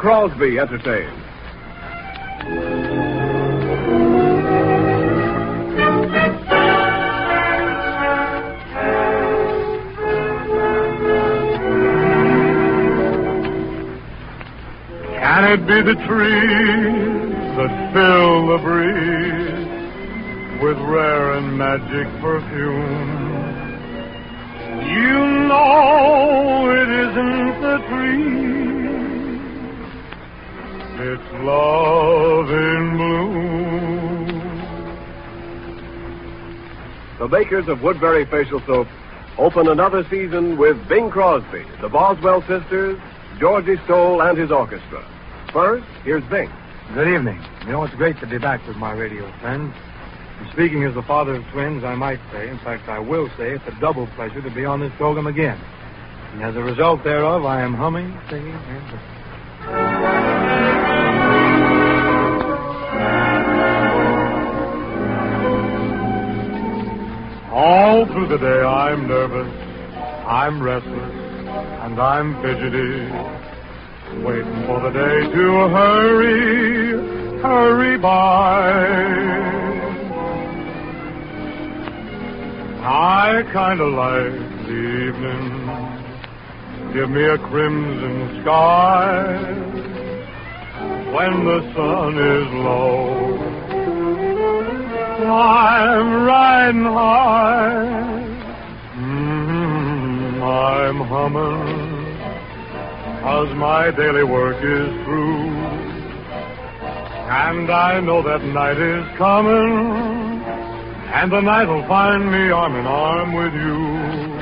Crosby entertains. Can it be the trees that fill the breeze with rare and magic perfume? You know it isn't the trees, it's love in bloom. The makers of Woodbury Facial Soap open another season with Bing Crosby, the Boswell sisters, Georgie Stoll, and his orchestra. First, here's Bing. Good evening. You know, it's great to be back with my radio friends. And speaking as the father of twins, I might say, in fact, I will say, it's a double pleasure to be on this program again. And as a result thereof, I am humming, singing, and... All through the day I'm nervous, I'm restless, and I'm fidgety, waiting for the day to hurry by. I kind of like the evening, give me a crimson sky, when the sun is low, I'm riding high, I'm humming, 'cause my daily work is through, and I know that night is coming, and the night will find me arm in arm with you.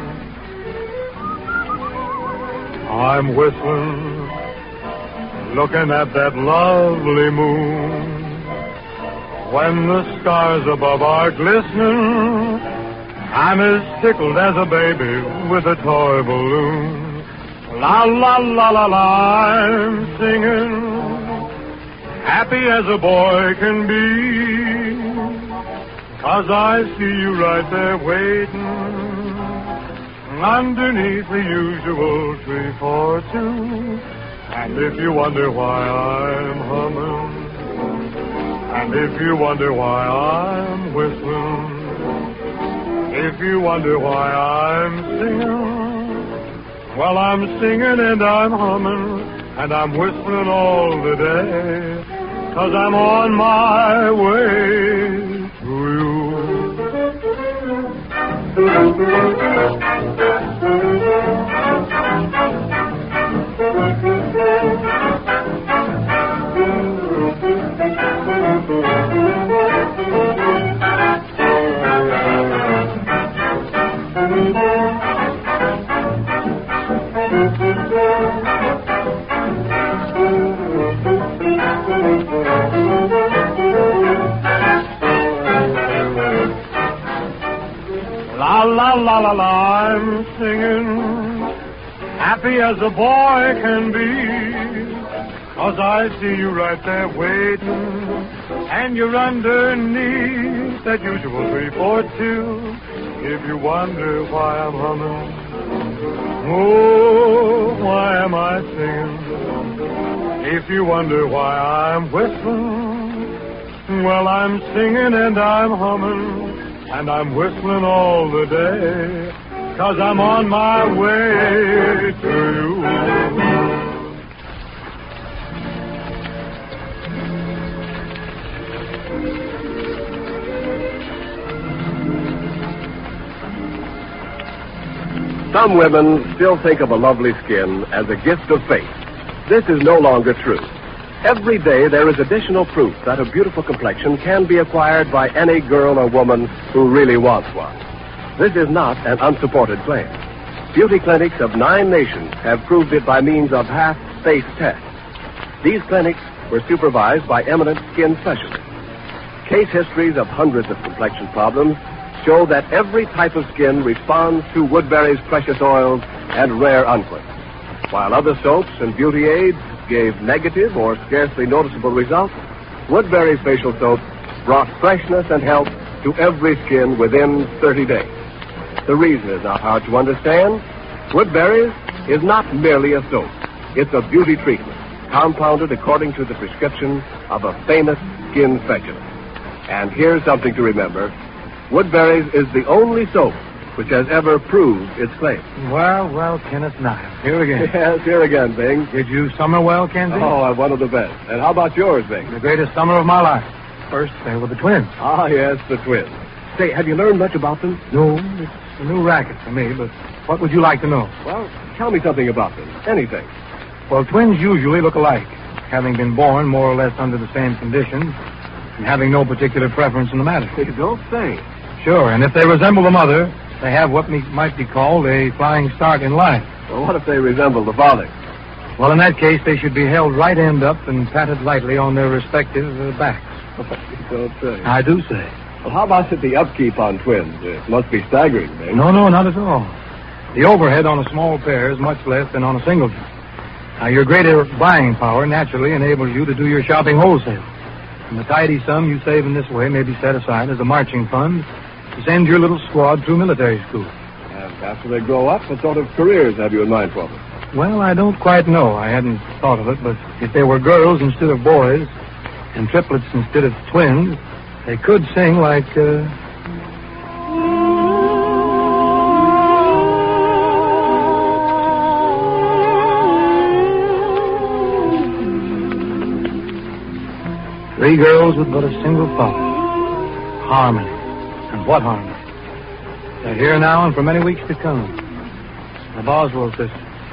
I'm whistling, looking at that lovely moon, when the stars above are glistening, I'm as tickled as a baby with a toy balloon. La la la la la, I'm singing, happy as a boy can be, 'cause I see you right there waiting, underneath the usual 3-4-2. And if you wonder why I'm humming, and if you wonder why I'm whistling, if you wonder why I'm singing, well, I'm singing and I'm humming and I'm whistling all the day, 'cause I'm on my way to you. La la la la la, I'm singing, happy as a boy can be, 'cause I see you right there waiting, and you're underneath that usual 3-4-2. If you wonder why I'm humming, oh, why am I singing? If you wonder why I'm whistling, well, I'm singing and I'm humming, and I'm whistling all the day, 'cause I'm on my way to you. Some women still think of a lovely skin as a gift of fate. This is no longer true. Every day there is additional proof that a beautiful complexion can be acquired by any girl or woman who really wants one. This is not an unsupported claim. Beauty clinics of 9 nations have proved it by means of half-face tests. These clinics were supervised by eminent skin specialists. Case histories of hundreds of complexion problems show that every type of skin responds to Woodbury's precious oils and rare unguents. While other soaps and beauty aids gave negative or scarcely noticeable results, Woodbury Facial Soap brought freshness and health to every skin within 30 days. The reason is not hard to understand. Woodbury's is not merely a soap. It's a beauty treatment. compounded according to the prescription of a famous skin specialist. And here's something to remember. Woodbury's is the only soap which has ever proved its claim. Well, Kenneth Niles. Here again. Yes, here again, Bing. Did you summer well, Kenzie? Oh, I'm one of the best. And how about yours, Bing? The greatest summer of my life. First, they were the twins. Ah, yes, the twins. Say, have you learned much about them? No, it's a new racket for me, but what would you like to know? Well, tell me something about them. Anything. Well, twins usually look alike, having been born more or less under the same conditions and having no particular preference in the matter. You don't say. Sure, and if they resemble the mother, they have what might be called a flying start in life. Well, what if they resemble the father? Well, in that case, they should be held right end up and patted lightly on their respective backs. You don't say. I do say. Well, how about the upkeep on twins? It must be staggering, Bing. No, not at all. The overhead on a small pair is much less than on a singleton. Now, your greater buying power naturally enables you to do your shopping wholesale. And the tidy sum you save in this way may be set aside as a marching fund to send your little squad through military school. And after they grow up, what sort of careers have you in mind for them? Well, I don't quite know. I hadn't thought of it, but if they were girls instead of boys and triplets instead of twins, they could sing like, Three girls with but a single father. Harmony. And what harmony? They're here now and for many weeks to come. The Boswell sisters.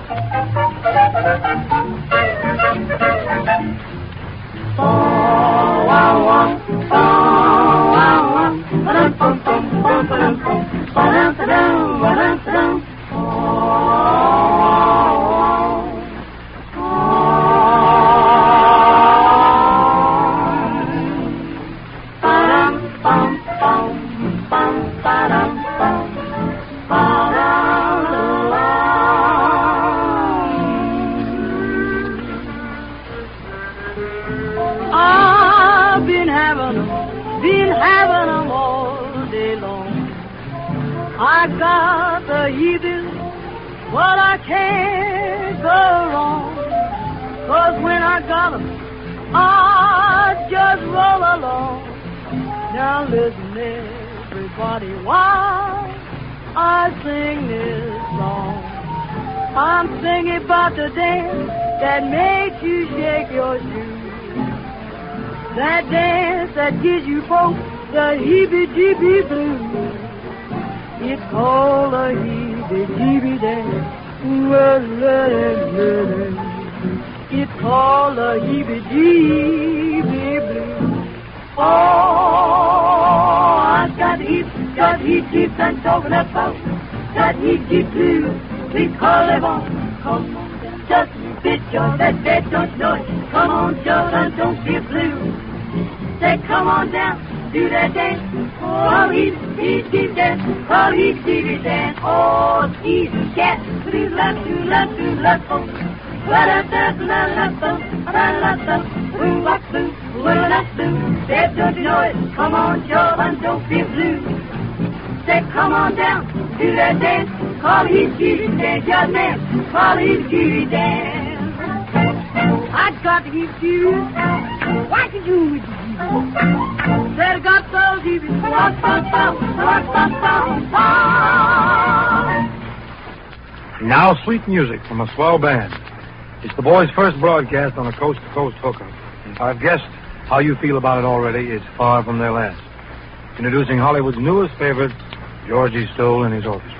Been having them all day long. I got the heathen, but I can't go wrong. 'Cause when I got them, I just roll along. Now listen, everybody, while I sing this song. I'm singing about the dance that makes you shake your shoes. That dance that gives you folks the heebie-jeebie blues. It's called a heebie-jeebie dance. It's called a heebie-jeebie blues. Oh, I got heebie-jeebies I'm talking about. Got heebie-jeebie blues. We call them on. Come on, just spit your that bed, don't know it. Come on, children, don't be blue. Say, come on down, do that dance. Oh, he's dance. Oh, he's dance. Oh, he's cat. Do la do la do la do. La la da la la do. La la do. Boo la boo. La la do. Say, don't you know it? Come on, children, don't be blue. Say, come on down, do that dance. Call his beauty dance, young man. Call his beauty dance. I got his beauty. What you do with you? Said I got so deep. Now, sweet music from a swell band. It's the boys' first broadcast on a coast-to-coast hookup. If I've guessed how you feel about it already, it's far from their last. Introducing Hollywood's newest favorite, Georgie Stoll and his orchestra.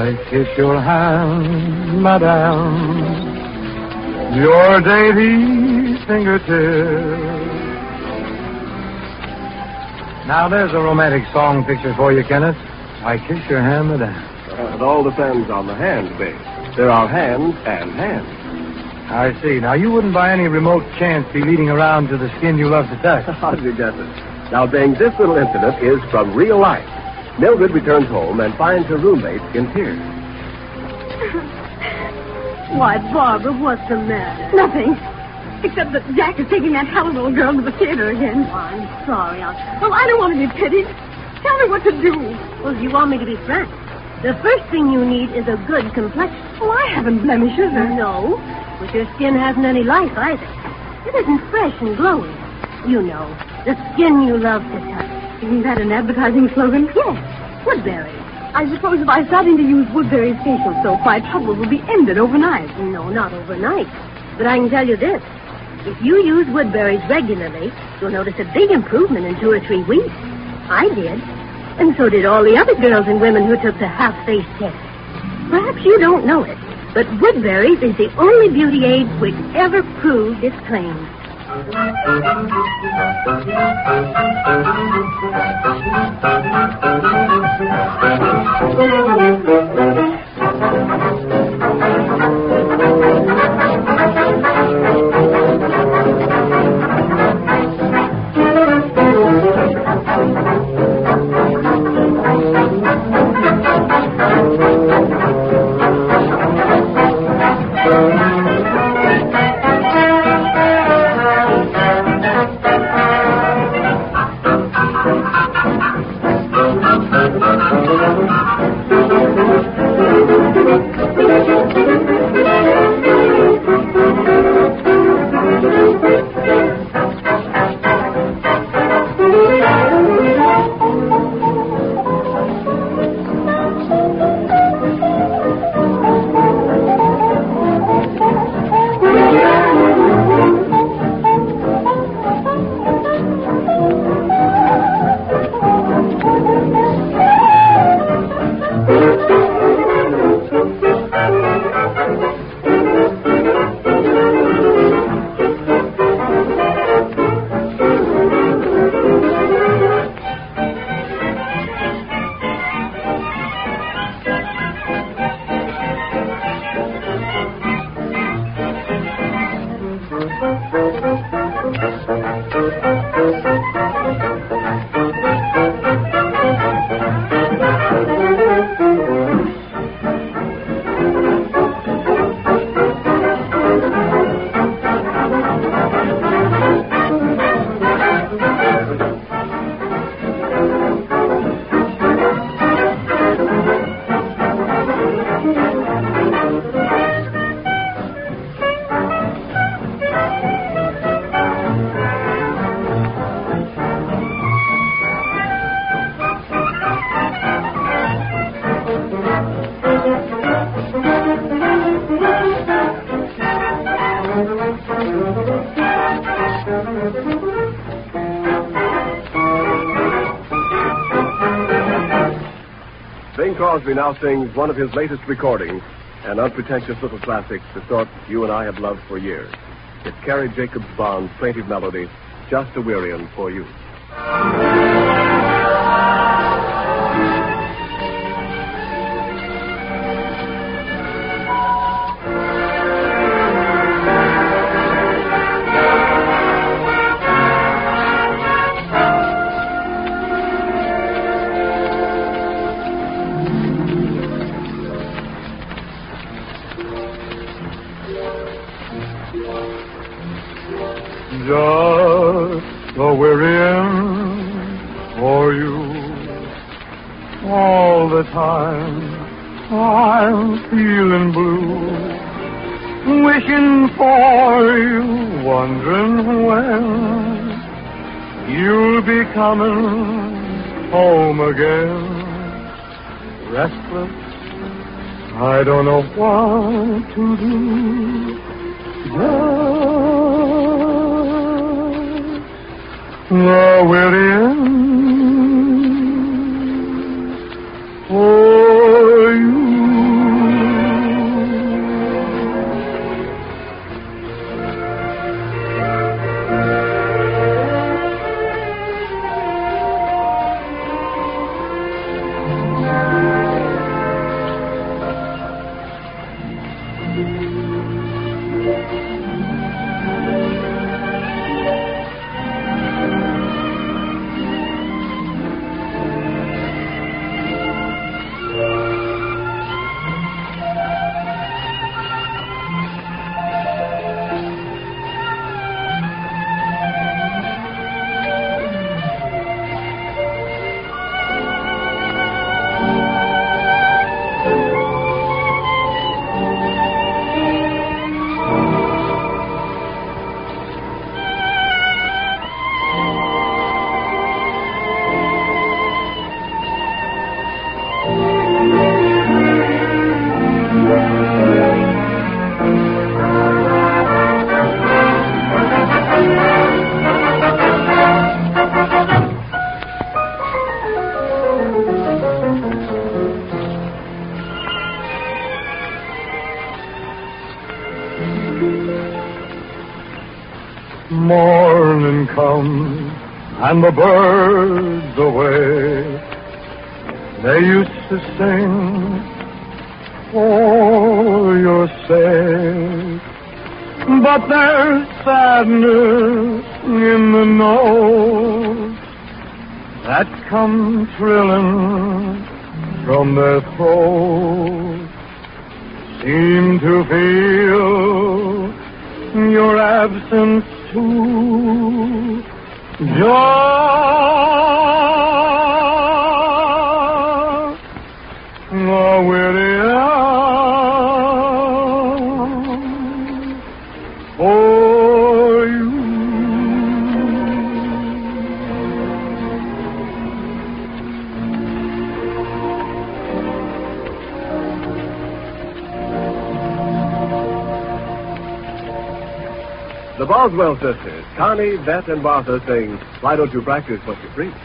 I kiss your hand, madame, your dainty fingertips. Now there's a romantic song picture for you, Kenneth. I kiss your hand, madame. It all depends on the hand, babe. There are hands and hands. I see. Now, you wouldn't by any remote chance be leading around to the skin you love to touch. How did you guess it? Now, Bing, this little incident is from real life. Mildred returns home and finds her roommate in tears. Why, Barbara, what's the matter? Nothing. Except that Jack is taking that hell of an old girl to the theater again. Oh, I'm sorry. Well, I don't want to be pitied. Tell me what to do. Well, you want me to be frank. The first thing you need is a good complexion. Oh, I haven't blemishes. No, but your skin hasn't any life either. It isn't fresh and glowing. You know, the skin you love to touch. Isn't that an advertising slogan? Yes, Woodbury. I suppose if I started to use Woodbury's facial soap, my trouble will be ended overnight. No, not overnight. But I can tell you this. If you use Woodbury's regularly, you'll notice a big improvement in 2 or 3 weeks. I did. And so did all the other girls and women who took the half-face test. Perhaps you don't know it, but Woodbury's is the only beauty aid which ever proved its claims. Bing Crosby now sings one of his latest recordings, an unpretentious little classic, the sort you and I have loved for years. It's Carrie Jacobs Bond's plaintive melody, Just a Wearyin' for You. Just a wearyin' for you. All the time I'm feeling blue, wishing for you, wondering when you'll be coming home again. Restless, I don't know what to do. The wearyin' for you. morning comes and the birds away, they used to sing for your sake. But there's sadness in the notes that come trilling from their throats. Seem to feel your absence too. Just a weary for you. The Boswell sisters, Connie, Beth, and Martha sing Why Don't You Practice What You Preach?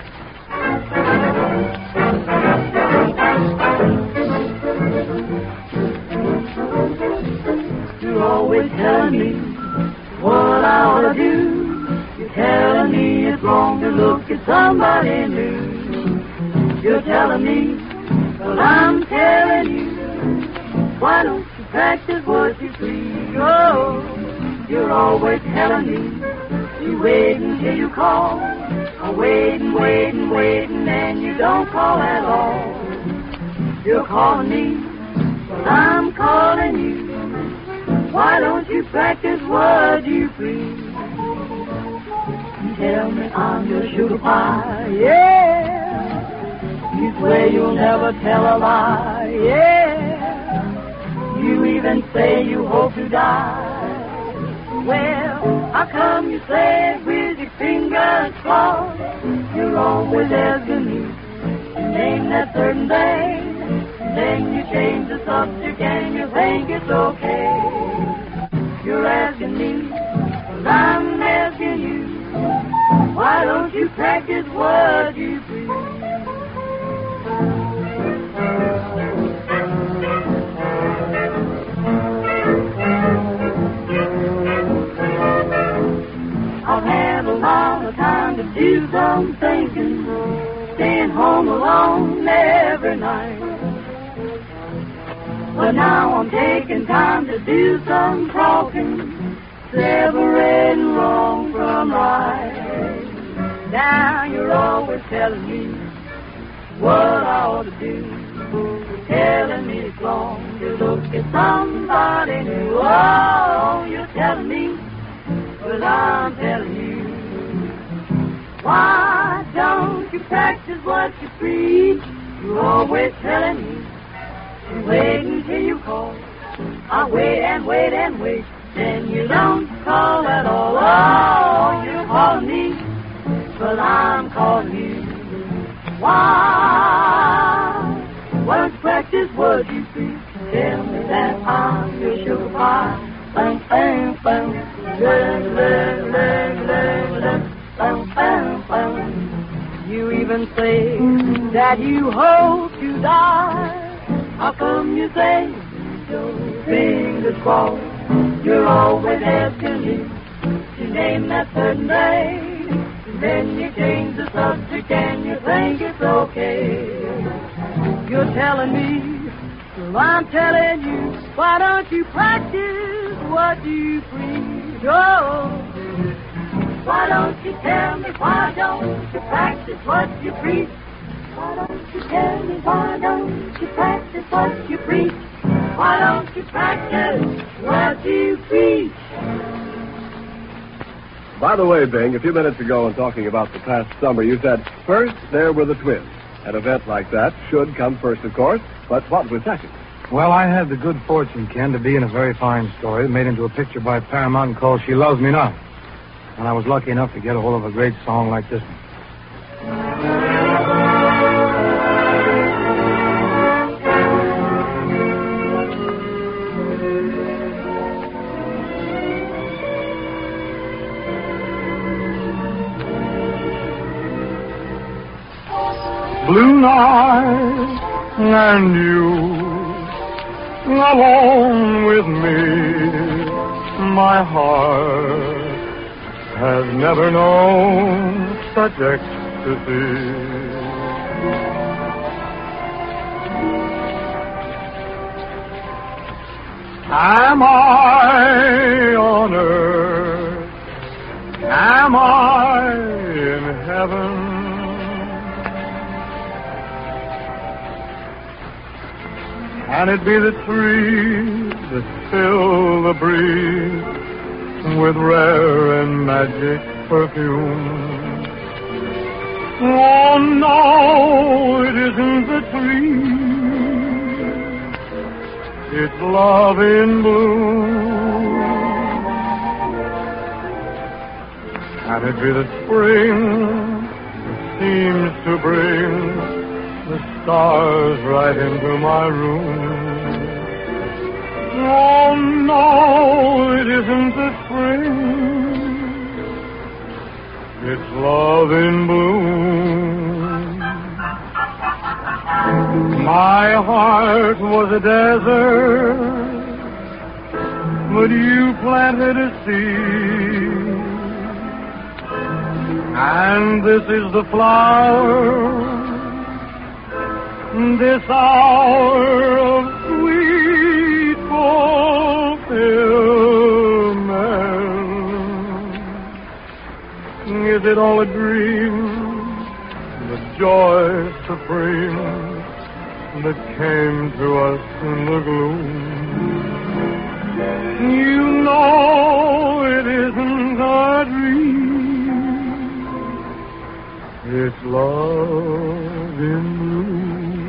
You're always telling me what I ought to do. You're telling me it's wrong to look at somebody new. You're telling me, well, I'm telling you, why don't you practice what you preach? Oh, you're always telling me you wait until you call. I'm waiting, and you don't call at all. You're calling me, well, I'm calling you. Why don't you practice what you preach? You tell me I'm your sugar pie, yeah. You swear you'll never tell a lie, yeah. You even say you hope to die. Well, how come you say it with your fingers crossed? You're always asking me to name that certain thing. Then you change the subject and you think it's okay. You're asking me, well, I'm asking you, why don't you practice what you preach? I've had a lot of time to do some thinking, staying home alone every night. But now I'm taking time to do some talking, separating wrong from right. Now you're always telling me what I ought to do. You're telling me it's wrong to look at somebody new. Oh, you're telling me, well, I'm telling you. Why don't you practice what you preach? You're always telling me. Wait until you call. I wait and wait and wait. Then you don't call at all. Oh, you're calling me, but I'm calling you. Why? Why don't you practice what you preach? Tell me that I'm your sugar pie. Bang, bang, bang. Bang, bang, bang, bang, bang, bang, bang. You even say that you hope to die. How come you say your fingers crossed? You're always asking me to name that certain day. Then you change the subject and you think it's okay. You're telling me, well, I'm telling you, why don't you practice what you preach? Oh, why don't you tell me, why don't you practice what you preach? Why don't you tell me, why don't you practice what you preach? Why don't you practice what you preach? By the way, Bing, a few minutes ago in talking about the past summer, you said, first there were the twins. An event like that should come first, of course, but what was second? Well, I had the good fortune, Ken, to be in a very fine story made into a picture by Paramount called She Loves Me Not. And I was lucky enough to get a hold of a great song like this one. Blue night and you alone with me, my heart has never known such ecstasy. Am I on earth? Am I in heaven? Can it be the trees that fill the breeze with rare and magic perfume? Oh, no, it isn't the trees. It's love in bloom. Can it be the spring that seems to bring the stars right into my room? Oh, no, it isn't the spring. It's love in bloom. My heart was a desert, but you planted a seed. And this is the flower, this hour of sweet fulfillment. Is it all a dream, the joy supreme that came to us in the gloom? You know it isn't a dream, it's love in bloom.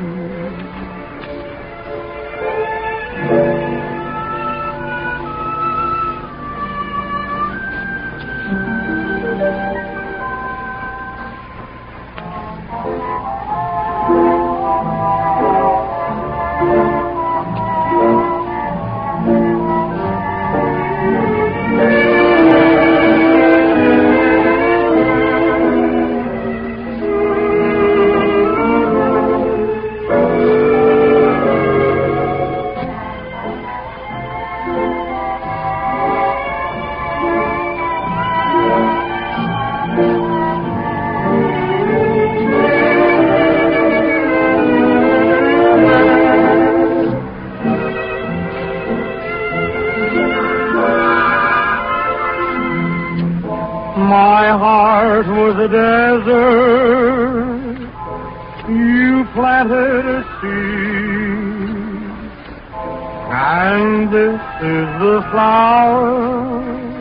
My heart was a desert, you planted a seed, and this is the flower,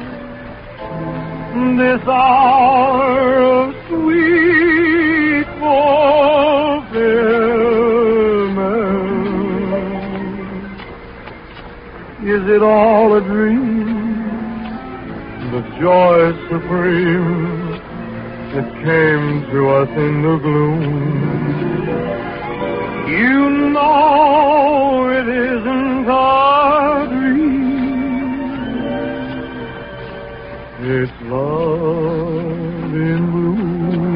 this hour of sweet fulfillment. Is it all a dream, the joy supreme that came to us in the gloom? You know it isn't a dream, it's love in bloom.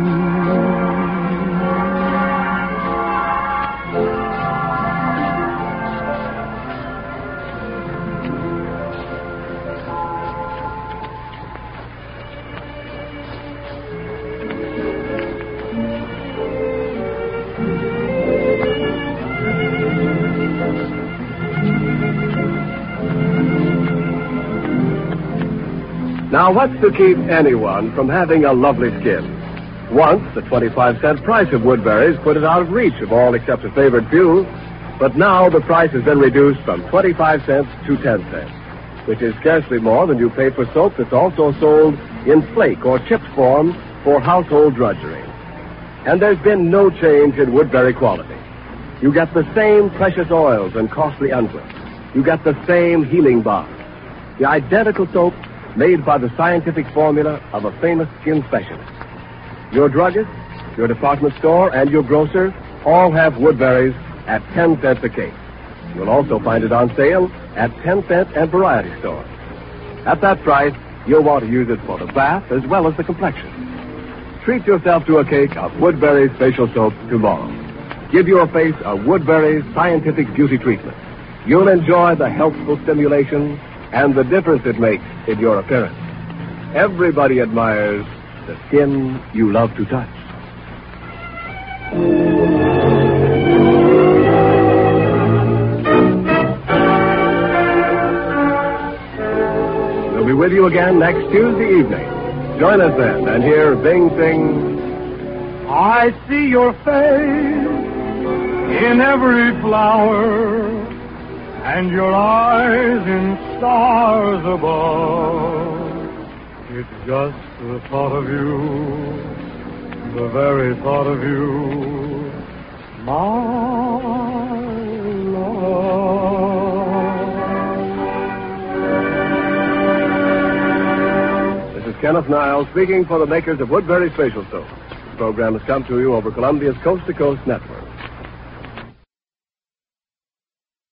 Now, what's to keep anyone from having a lovely skin? Once, the 25-cent price of Woodbury's put it out of reach of all except a favored few, but now the price has been reduced from 25 cents to 10 cents, which is scarcely more than you pay for soap that's also sold in flake or chipped form for household drudgery. And there's been no change in Woodbury quality. You get the same precious oils and costly unguents. You get the same healing balm. The identical soap made by the scientific formula of a famous skin specialist. Your druggist, your department store, and your grocer all have Woodbury's at 10 cents a case. You'll also find it on sale at 10-cent and variety stores. At that price, you'll want to use it for the bath as well as the complexion. Treat yourself to a cake of Woodbury's facial soap tomorrow. Give your face a Woodbury's scientific beauty treatment. You'll enjoy the healthful stimulation and the difference it makes in your appearance. Everybody admires the skin you love to touch. We'll be with you again next Tuesday evening. Join us then and hear Bing sing, I see your face in every flower, and your eyes in stars above. It's just the thought of you, the very thought of you, my love. This is Kenneth Niles speaking for the makers of Woodbury Facial Soap. This program has come to you over Columbia's Coast to Coast Network.